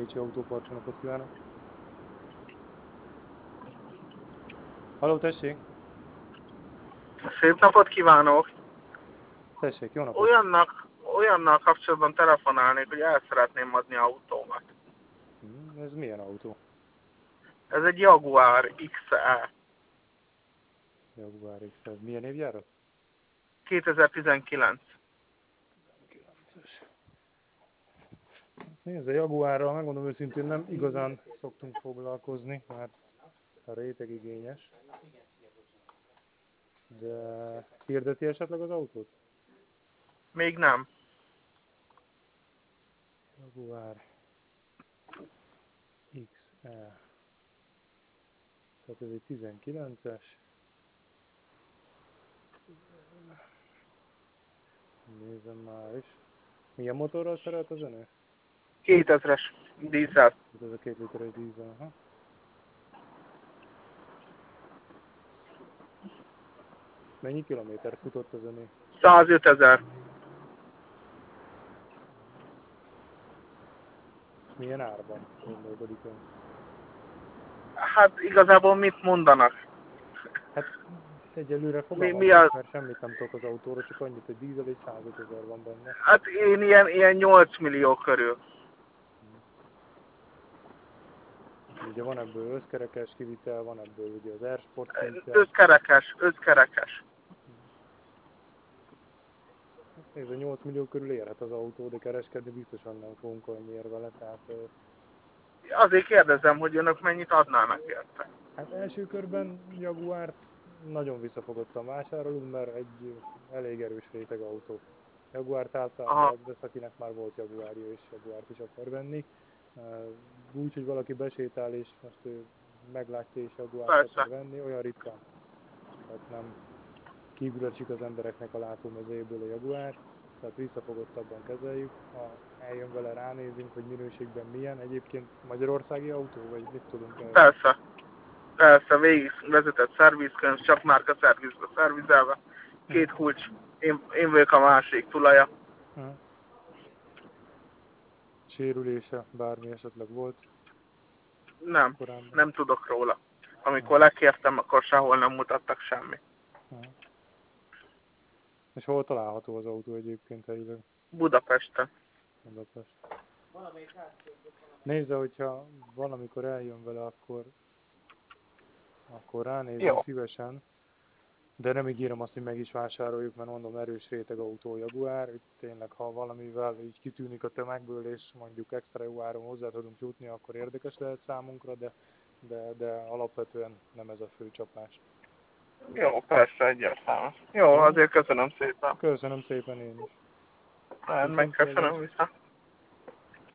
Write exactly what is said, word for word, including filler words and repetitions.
Pécsi Autópark, napot kívánok! Halló, tessék! Szép napot kívánok! Tessék, jó napot! Olyannak, olyannal kapcsolatban telefonálnék, hogy el szeretném adni autómat. Hmm, ez milyen autó? Ez egy Jaguar iksz e Jaguar iksz er. Milyen évjárat? kétezer-tizenkilenc. tizenkilences. Nézd, a Jaguárral megmondom őszintén nem igazán szoktunk foglalkozni, mert a réteg igényes. De hirdeti esetleg az autót? Még nem. Jaguar iksz e. Tehát ez egy tizenkilences. Nézem már is. Milyen motorral szerelt a zenő? kétezres dízel. Ez a két literes dízel, aha. Mennyi kilométert futott a zenő? százötezer. És milyen árban gondolkodik ön? Hát igazából mit mondanak? Hát egyelőre Mi, fogalmam mi sincs, a... mert semmit nem tudok az autóról, csak annyit, hogy dízel és százötezer van benne. Hát én ilyen, ilyen nyolc millió körül. Ugye van ebből összkerekes kivitel, van ebből ugye az R-Sport kivitel. Összkerekes, összkerekes. Hát nézd, a nyolc millió körül érhet az autó, de kereskedni biztosan nem fogunk annyiért vele, tehát... Azért kérdezem, hogy önök mennyit adnának érte. Hát első körben Jaguárt nagyon visszafogottan vásárolunk, mert egy elég erős réteg autó. Jaguárt általában Aha, az vesz, akinek már volt Jaguárja és Jaguárt is akar venni. Úgy, hogy valaki besétál és most ő meglátja és Jaguárt akar persze. venni, olyan ritkán. Tehát nem kívül esik az embereknek a látómezejéből a Jaguár, tehát visszafogottabban kezeljük. Ha eljön vele, ránézünk, hogy minőségben milyen. Egyébként magyarországi autó, vagy mit tudunk erről? Persze. Persze, végig vezetett szervizkönyv, csak márka szervizbe szervizelve. Két kulcs, én, én vagyok a másik tulaja. Uh-huh. Sérülése bármi esetleg volt Nem, korábban? nem tudok róla. Amikor Uh-huh. lekértem, akkor sehol nem mutattak semmi. Uh-huh. És hol található az autó egyébként helyileg? Budapesten. Budapest. Nézze, hogyha valamikor eljön vele, akkor, akkor ránézünk Jó. szívesen. De nem ígérem azt, hogy meg is vásároljuk, mert mondom, erős réteg autó Jaguar. Itt tényleg, ha valamivel így kitűnik a tömegből, és mondjuk extra jó áron hozzá tudunk jutni, akkor érdekes lehet számunkra, de, de, de alapvetően nem ez a fő csapás. Jó, persze, egyértelmű. Jó, Jó? azért köszönöm szépen. Köszönöm szépen én is. Meg Viszontlátásra. köszönöm vissza.